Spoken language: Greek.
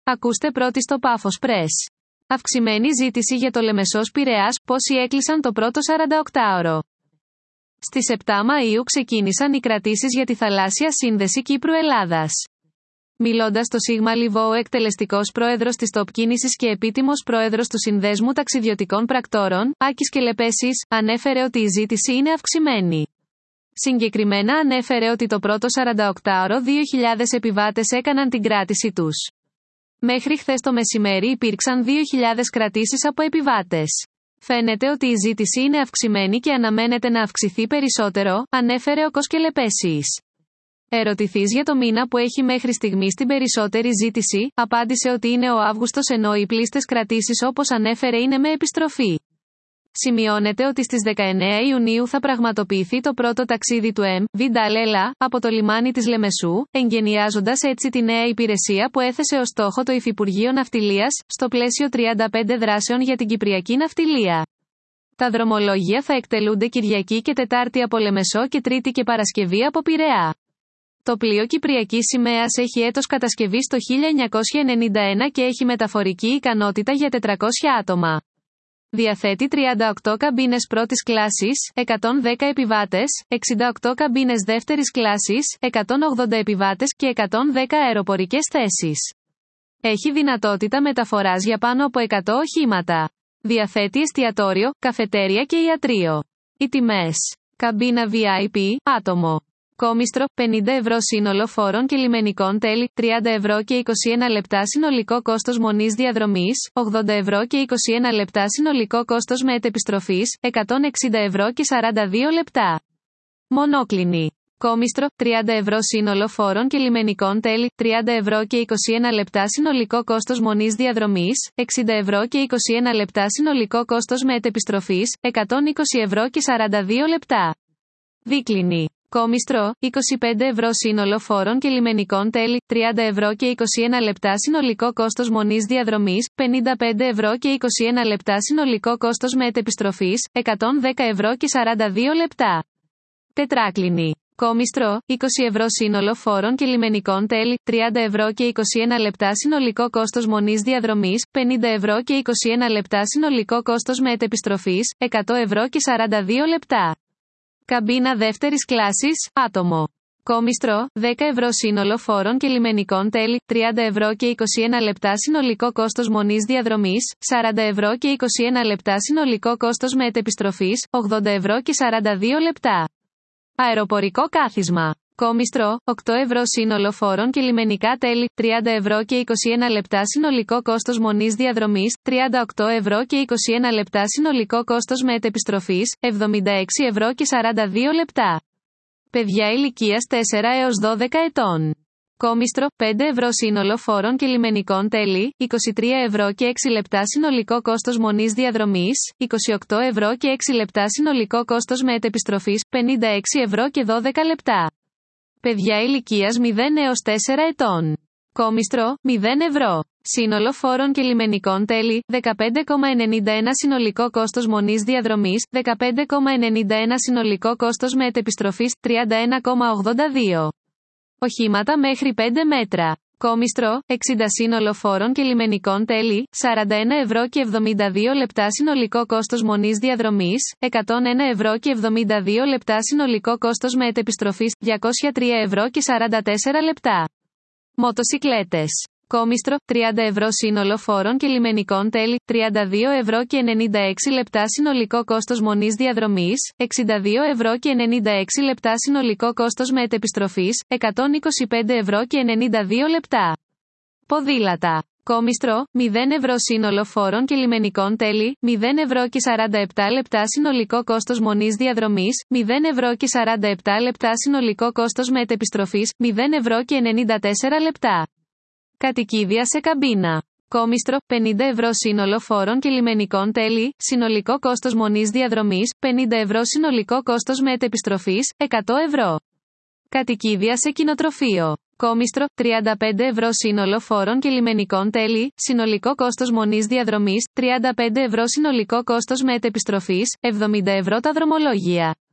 Ακούστε πρώτοι στο Πάφος Press. Αυξημένη ζήτηση για το Λεμεσός Πειραιάς, πόσοι έκλεισαν το πρώτο 48ωρο. Στις 7 Μαΐου ξεκίνησαν οι κρατήσεις για τη θαλάσσια σύνδεση Κύπρου-Ελλάδας. Μιλώντας στο Σίγμα Λιβό, ο εκτελεστικός πρόεδρος της ΤΟΠ Κίνησης και επίτιμος πρόεδρος του Συνδέσμου Ταξιδιωτικών Πρακτόρων, Άκης Κελεπέσης, ανέφερε ότι η ζήτηση είναι αυξημένη. Συγκεκριμένα ανέφερε ότι το πρώτο 48ωρο 2.000 επιβάτες έκαναν την κράτηση τους. Μέχρι χθες το μεσημέρι υπήρξαν 2.000 κρατήσεις από επιβάτες. Φαίνεται ότι η ζήτηση είναι αυξημένη και αναμένεται να αυξηθεί περισσότερο, ανέφερε ο Κελεπέσης. Ερωτηθείς για το μήνα που έχει μέχρι στιγμής την περισσότερη ζήτηση, απάντησε ότι είναι ο Αύγουστος, ενώ οι πλήστες κρατήσεις, όπως ανέφερε, είναι με επιστροφή. Σημειώνεται ότι στις 19 Ιουνίου θα πραγματοποιηθεί το πρώτο ταξίδι του ΕΜ.Β. Λέλα από το λιμάνι της Λεμεσού, εγγενιάζοντας έτσι τη νέα υπηρεσία που έθεσε ως στόχο το Υφυπουργείο Ναυτιλίας, στο πλαίσιο 35 δράσεων για την Κυπριακή Ναυτιλία. Τα δρομολόγια θα εκτελούνται Κυριακή και Τετάρτη από Λεμεσό και Τρίτη και Παρασκευή από Πειραιά. Το πλοίο Κυπριακής Σημαίας έχει έτος κατασκευής το 1991 και έχει μεταφορική ικανότητα για 400 άτομα. Διαθέτει 38 καμπίνες πρώτης κλάσης, 110 επιβάτες, 68 καμπίνες δεύτερης κλάσης, 180 επιβάτες και 110 αεροπορικές θέσεις. Έχει δυνατότητα μεταφοράς για πάνω από 100 οχήματα. Διαθέτει εστιατόριο, καφετέρια και ιατρείο. Οι τιμές. Καμπίνα VIP, άτομο. Κόμιστρο, 50 ευρώ σύνολο φόρων και λιμενικών τέλη, 30 ευρώ και 21 λεπτά συνολικό κόστος μονής διαδρομής, 80 ευρώ και 21 λεπτά συνολικό κόστος μετεπιστροφής, 160 ευρώ και 42 λεπτά. Μονόκλινη. Κόμιστρο, 30 ευρώ σύνολο φόρων και λιμενικών τέλη, 30 ευρώ και 21 λεπτά συνολικό κόστος μονής διαδρομής, 60 ευρώ και 21 λεπτά συνολικό κόστος μετεπιστροφής, 120 ευρώ και 42 λεπτά. Δίκλινη. Κόμιστρο, 25 ευρώ σύνολο φόρων και λιμενικών τέλη, 30 ευρώ και 21 λεπτά συνολικό κόστος μονής διαδρομής, 55 ευρώ και 21 λεπτά συνολικό κόστος μετεπιστροφής, 110 ευρώ και 42 λεπτά. Τετράκλινη. Κόμιστρο, 20 ευρώ σύνολο φόρων και λιμενικών τέλη, 30 ευρώ και 21 λεπτά συνολικό κόστος μονής διαδρομής, 50 ευρώ και 21 λεπτά συνολικό κόστος μετεπιστροφής, 100 ευρώ και 42 λεπτά. Καμπίνα δεύτερης κλάσης, άτομο. Κόμιστρο, 10 ευρώ σύνολο φόρων και λιμενικών τέλη, 30 ευρώ και 21 λεπτά συνολικό κόστος μονής διαδρομής, 40 ευρώ και 21 λεπτά συνολικό κόστος μετεπιστροφής, 80 ευρώ και 42 λεπτά. Αεροπορικό κάθισμα. Κόμιστρο, 8 ευρώ σύνολο φόρων και λιμενικά τέλη, 30 ευρώ και 21 λεπτά συνολικό κόστος μονής διαδρομής, 38 ευρώ και 21 λεπτά συνολικό κόστος μετεπιστροφής, 76 ευρώ και 42 λεπτά. Παιδιά ηλικίας 4 έως 12 ετών. Κόμιστρο, 5 ευρώ σύνολο φόρων και λιμενικών τέλη, 23 ευρώ και 6 λεπτά συνολικό κόστος μονής διαδρομής, 28 ευρώ και 6 λεπτά συνολικό κόστος μετεπιστροφής, 56 ευρώ και 12 λεπτά. Παιδιά ηλικίας 0 έως 4 ετών. Κόμιστρο, 0 ευρώ. Σύνολο φόρων και λιμενικών τέλη, 15,91 συνολικό κόστος μονής διαδρομής, 15,91 συνολικό κόστος μετεπιστροφής, 31,82. Οχήματα μέχρι 5 μέτρα. Κόμιστρο, 60 σύνολο φόρων και λιμενικών τέλη, 41 ευρώ και 72 λεπτά συνολικό κόστος μονής διαδρομής, 101 ευρώ και 72 λεπτά συνολικό κόστος μετεπιστροφής, 203 ευρώ και 44 λεπτά. Μοτοσικλέτες. Κόμιστρο, 30 ευρώ σύνολο φόρων και λιμενικών τέλη, 32 ευρώ και 96 λεπτά συνολικό κόστος μονής διαδρομής, 62 ευρώ και 96 λεπτά συνολικό κόστος μετεπιστροφής, 125 ευρώ και 92 λεπτά. Ποδήλατα. Κόμιστρο, 0 ευρώ σύνολο φόρων και λιμενικών τέλη, 0 ευρώ και 47 λεπτά συνολικό κόστος μονής διαδρομής, 0 ευρώ και 47 λεπτά συνολικό κόστος μετεπιστροφής, 0 ευρώ και 94 λεπτά. Κατοικίδια σε καμπίνα. Κόμιστρο, 50 ευρώ σύνολο φόρων και λιμενικών τέλη, συνολικό κόστος μονής διαδρομής, 50 ευρώ συνολικό κόστος μετεπιστροφής, 100 ευρώ. Κατοικίδια σε κοινοτροφείο. Κόμιστρο, 35 ευρώ σύνολο φόρων και λιμενικών τέλη, συνολικό κόστος μονής διαδρομής, 35 ευρώ συνολικό κόστος μετεπιστροφής, 70 ευρώ τα δρομολόγια.